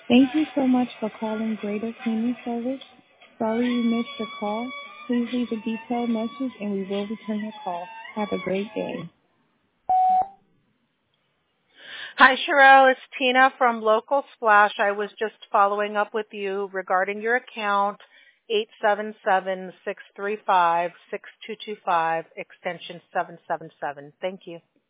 Thank you so much for calling Greater Cleaning Service. Sorry we missed your call. Please leave a detailed message and we will return your call. Have a great day. Hi, Sherelle. It's Tina from Local Splash. I was just following up with you regarding your account, 877-635-6225, extension 777. Thank you.